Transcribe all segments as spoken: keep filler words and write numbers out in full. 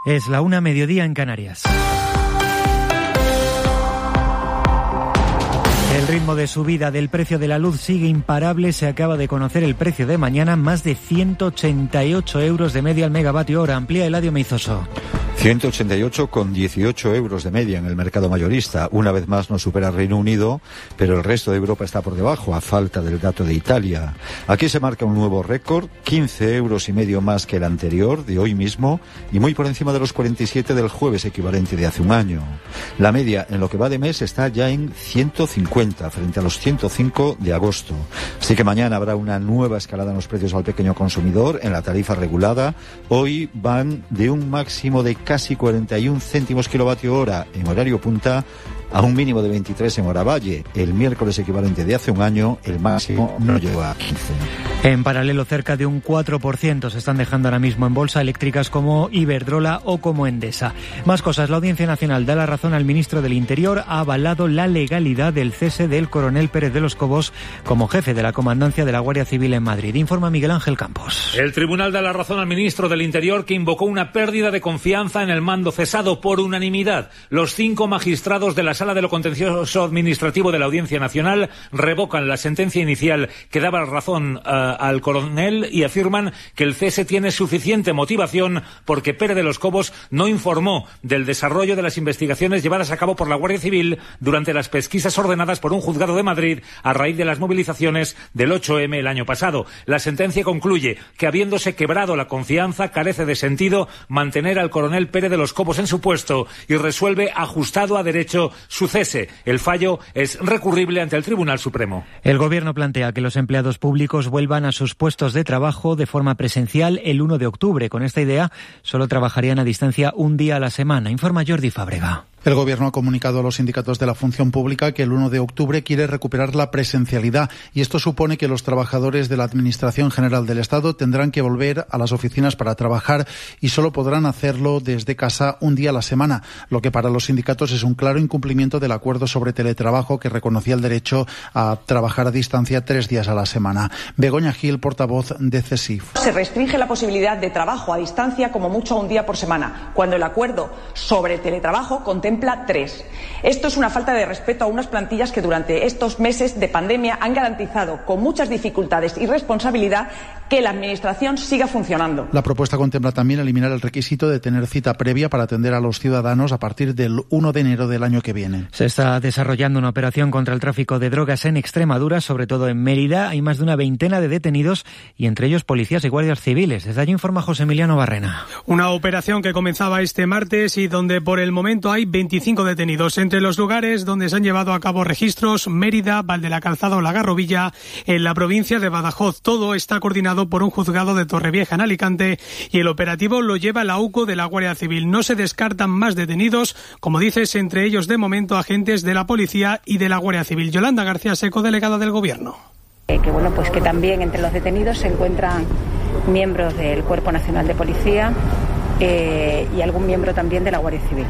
Es la una, mediodía en Canarias. El ritmo de subida del precio de la luz sigue imparable. Se acaba de conocer el precio de mañana, más de ciento ochenta y ocho euros de media al megavatio hora. Amplía Eladio Meizoso. ciento ochenta y ocho con dieciocho euros de media en el mercado mayorista. Una vez más no supera Reino Unido, pero el resto de Europa está por debajo, a falta del dato de Italia. Aquí se marca un nuevo récord, quince euros y medio más que el anterior, de hoy mismo, y muy por encima de los cuarenta y siete del jueves equivalente de hace un año. La media en lo que va de mes está ya en ciento cincuenta, frente a los ciento cinco de agosto. Así que mañana habrá una nueva escalada en los precios al pequeño consumidor, en la tarifa regulada. Hoy van de un máximo de casi cuarenta y un céntimos kilovatio hora en horario punta a un mínimo de veintitrés en hora valle. El miércoles equivalente de hace un año, el máximo no llegó a quince. En paralelo, cerca de un cuatro por ciento se están dejando ahora mismo en bolsa eléctricas como Iberdrola o como Endesa. Más cosas. La Audiencia Nacional da la razón al ministro del Interior. Ha avalado la legalidad del cese del coronel Pérez de los Cobos como jefe de la comandancia de la Guardia Civil en Madrid. Informa Miguel Ángel Campos. El tribunal da la razón al ministro del Interior, que invocó una pérdida de confianza en el mando cesado por unanimidad. Los cinco magistrados de la Sala de lo Contencioso Administrativo de la Audiencia Nacional revocan la sentencia inicial que daba razón uh, al coronel y afirman que el cese tiene suficiente motivación porque Pérez de los Cobos no informó del desarrollo de las investigaciones llevadas a cabo por la Guardia Civil durante las pesquisas ordenadas por un juzgado de Madrid a raíz de las movilizaciones del ocho eme el año pasado. La sentencia concluye que, habiéndose quebrado la confianza, carece de sentido mantener al coronel Pérez de los Cobos en su puesto y resuelve ajustado a derecho su cese. El fallo es recurrible ante el Tribunal Supremo. El Gobierno plantea que los empleados públicos vuelvan a sus puestos de trabajo de forma presencial el uno de octubre. Con esta idea, solo trabajarían a distancia un día a la semana. Informa Jordi Fábrega. El Gobierno ha comunicado a los sindicatos de la función pública que el uno de octubre quiere recuperar la presencialidad, y esto supone que los trabajadores de la Administración General del Estado tendrán que volver a las oficinas para trabajar y solo podrán hacerlo desde casa un día a la semana, lo que para los sindicatos es un claro incumplimiento del acuerdo sobre teletrabajo que reconocía el derecho a trabajar a distancia tres días a la semana. Begoña Gil, portavoz de CESIF. Se restringe la posibilidad de trabajo a distancia como mucho un día por semana, cuando el acuerdo sobre teletrabajo contempla tres. Esto es una falta de respeto a unas plantillas que durante estos meses de pandemia han garantizado con muchas dificultades y responsabilidad que la Administración siga funcionando. La propuesta contempla también eliminar el requisito de tener cita previa para atender a los ciudadanos a partir del uno de enero del año que viene. Se está desarrollando una operación contra el tráfico de drogas en Extremadura, sobre todo en Mérida. Hay más de una veintena de detenidos y entre ellos policías y guardias civiles. Desde allí informa José Emiliano Barrena. Una operación que comenzaba este martes y donde por el momento hay veinticinco detenidos. Entre los lugares donde se han llevado a cabo registros: Mérida, Valde la Calzada o La Garrovilla, en la provincia de Badajoz. Todo está coordinado por un juzgado de Torrevieja en Alicante y el operativo lo lleva la UCO de la Guardia Civil. No se descartan más detenidos, como dices, entre ellos de momento agentes de la policía y de la Guardia Civil. Yolanda García Seco, delegada del Gobierno. Eh, que bueno, pues que también entre los detenidos se encuentran miembros del Cuerpo Nacional de Policía eh, y algún miembro también de la Guardia Civil.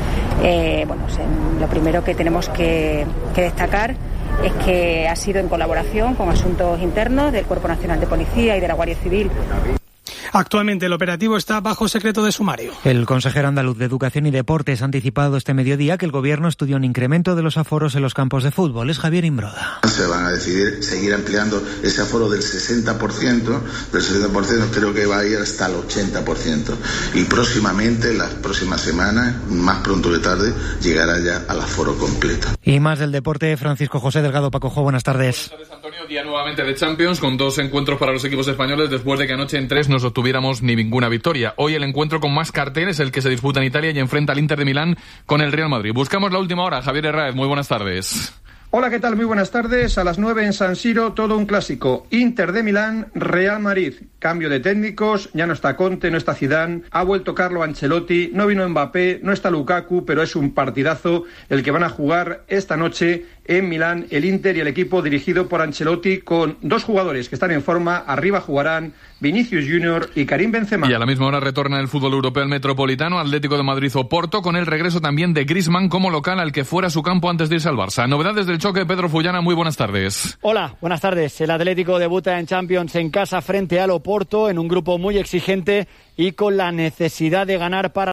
Eh, bueno, pues, lo primero que tenemos que, que destacar es que ha sido en colaboración con asuntos internos del Cuerpo Nacional de Policía y de la Guardia Civil. Actualmente el operativo está bajo secreto de sumario. El consejero andaluz de Educación y Deportes ha anticipado este mediodía que el Gobierno estudia un incremento de los aforos en los campos de fútbol. Es Javier Imbroda. Se van a decidir seguir ampliando ese aforo del sesenta por ciento, del sesenta por ciento creo que va a ir hasta el ochenta por ciento. Y próximamente, las próximas semanas, más pronto que tarde, llegará ya al aforo completo. Y más del deporte, Francisco José Delgado. Pacojo, buenas tardes. Buenas tardes, Antonio. Día nuevamente de Champions, con dos encuentros para los equipos españoles después de que anoche en tres nos obtuviéramos ni ninguna victoria. Hoy el encuentro con más cartel es el que se disputa en Italia y enfrenta al Inter de Milán con el Real Madrid. Buscamos la última hora. Javier Herráez, muy buenas tardes. Hola, ¿qué tal? Muy buenas tardes. A las nueve en San Siro, todo un clásico. Inter de Milán, Real Madrid. Cambio de técnicos, ya no está Conte, no está Zidane, ha vuelto Carlo Ancelotti, no vino Mbappé, no está Lukaku, pero es un partidazo el que van a jugar esta noche en Milán el Inter y el equipo dirigido por Ancelotti, con dos jugadores que están en forma. Arriba jugarán Vinicius Junior y Karim Benzema. Y a la misma hora retorna el fútbol europeo al Metropolitano, Atlético de Madrid o Porto, con el regreso también de Griezmann como local al que fuera su campo antes de irse al Barça. Novedades del choque, Pedro Fullana, muy buenas tardes. Hola, buenas tardes. El Atlético debuta en Champions en casa frente al Oporto en un grupo muy exigente y con la necesidad de ganar para